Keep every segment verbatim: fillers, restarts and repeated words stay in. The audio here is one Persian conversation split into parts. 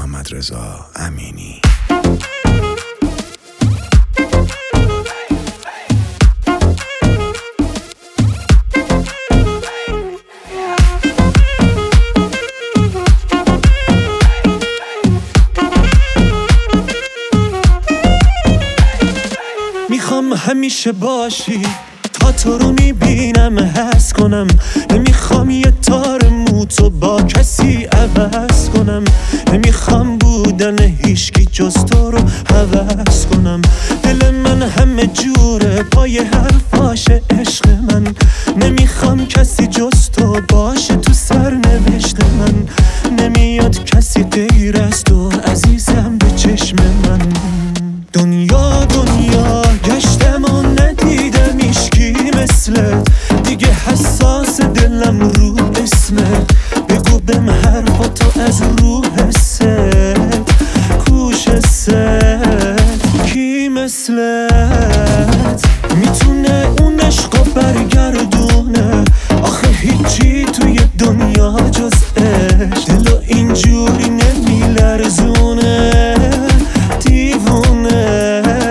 محمدرضا امینی. میخوام همیشه باشی، تا تو رو میبینم حس کنم. نمیخوام یه تار موتو با کسی عوض کنم. نمیخوام بودن هیچکی جز تو رو حوض کنم. دل من همه جوره پای حرفاش عشق من. نمیخوام کسی جز تو باشه تو سرنوشت من. نمیاد کسی غیر از تو عزیزم به چشم من. دنیا دنیا گشتم و ندیدم ایشکی مثلت. دیگه حساس دلم رو اسمت. بگو بهم حرفاتو از رو حست. کوش حست کی مثلت میتونه اون عشقو برگردونه. آخه هیچی توی دنیا جز عشق. دلو اینجوری نمیلرزونه دیوونه.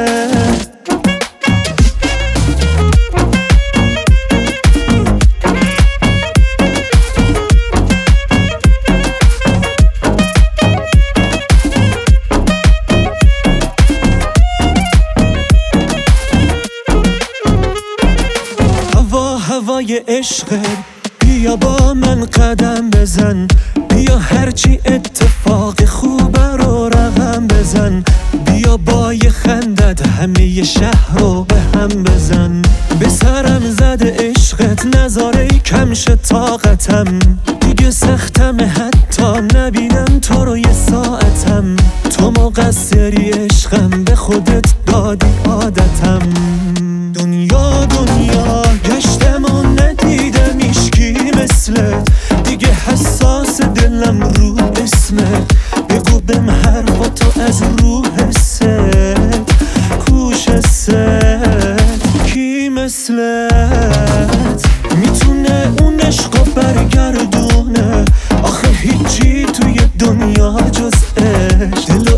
هوای عشقت بیا با من قدم بزن. بیا هرچی اتفاق خوبه رو رقم بزن. بیا با یه خندت همه ی شهر رو به هم بزن. به سرم زده عشقت نذاره کمش طاقتم. دیگه سختم حتی نبینم تو رو یه ساعتم. تو مقصری عشقم به خودت دادی عادتم. دنیا دنیا گشتم و ندیدم ایشکی مثلت. دیگه حساس دلم رو اسمت. بگو بهم حرفاتو از رو حست. کوش حست کی مثلت میتونه اون عشقو برگردونه. آخه هیچی توی دنیا جز عشق.